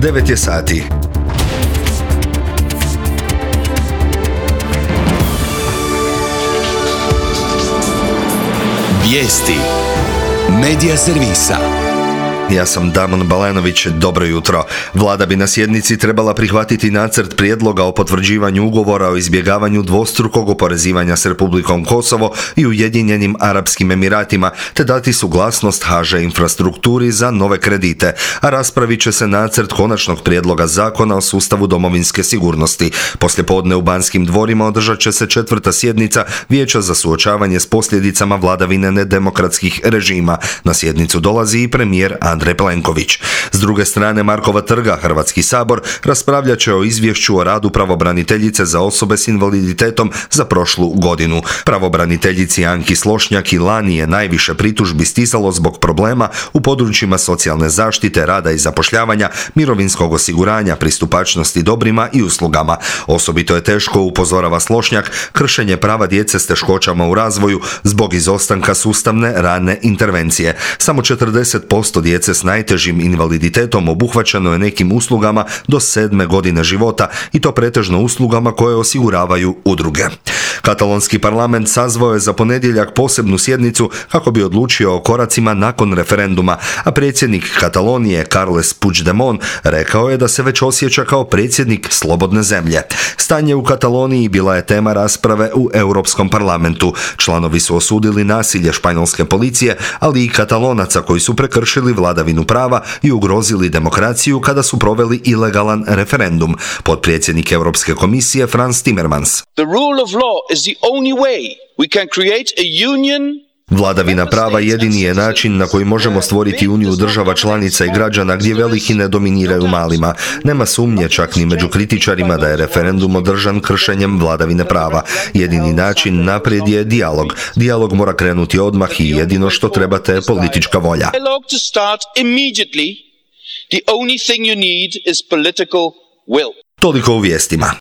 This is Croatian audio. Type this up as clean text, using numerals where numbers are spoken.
9 je sati. Vijesti Medija servisa. Ja sam Damon Balenović, dobro jutro. Vlada bi na sjednici trebala prihvatiti nacrt prijedloga o potvrđivanju ugovora o izbjegavanju dvostrukog oporezivanja s Republikom Kosovo i Ujedinjenim Arapskim Emiratima, te dati suglasnost HŽ Infrastrukturi za nove kredite, a raspravit će se nacrt konačnog prijedloga zakona o sustavu domovinske sigurnosti. Poslijepodne u Banskim dvorima održat će se 4. sjednica Vijeća za suočavanje s posljedicama vladavine nedemokratskih režima. Na sjednicu dolazi i premijer Andrej Plenković. S druge strane Markova trga Hrvatski sabor raspravljat će o izvješću o radu pravobraniteljice za osobe s invaliditetom za prošlu godinu. Pravobraniteljici Anki Slošnjak i lani je najviše pritužbi stizalo zbog problema u područjima socijalne zaštite, rada i zapošljavanja, mirovinskog osiguranja, pristupačnosti dobrima i uslugama. Osobito je teško, upozorava Slošnjak, kršenje prava djece s teškoćama u razvoju zbog izostanka sustavne rane intervencije. Samo 40% djece s najtežim invaliditetom obuhvaćeno je nekim uslugama do 7. godine života i to pretežno uslugama koje osiguravaju udruge. Katalonski parlament sazvao je za ponedjeljak posebnu sjednicu kako bi odlučio o koracima nakon referenduma, a predsjednik Katalonije Carles Puigdemont rekao je da se već osjeća kao predsjednik slobodne zemlje. Stanje u Kataloniji bila je tema rasprave u Europskom parlamentu. Članovi su osudili nasilje španjolske policije, ali i Katalonaca koji su prekršili vladavinu prava i ugrozili demokraciju kada su proveli ilegalan referendum. Potpredsjednik Europske komisije Frans Timmermans. The rule of law is the only way we can create a union. Vladavina prava jedini je način na koji možemo stvoriti uniju država članica i građana gdje veliki ne dominiraju malima. Nema sumnje čak ni među kritičarima da je referendum održan kršenjem vladavine prava. Jedini način naprijed je dijalog. Dijalog mora krenuti odmah i jedino što trebate je politička volja. Toliko u vijestima.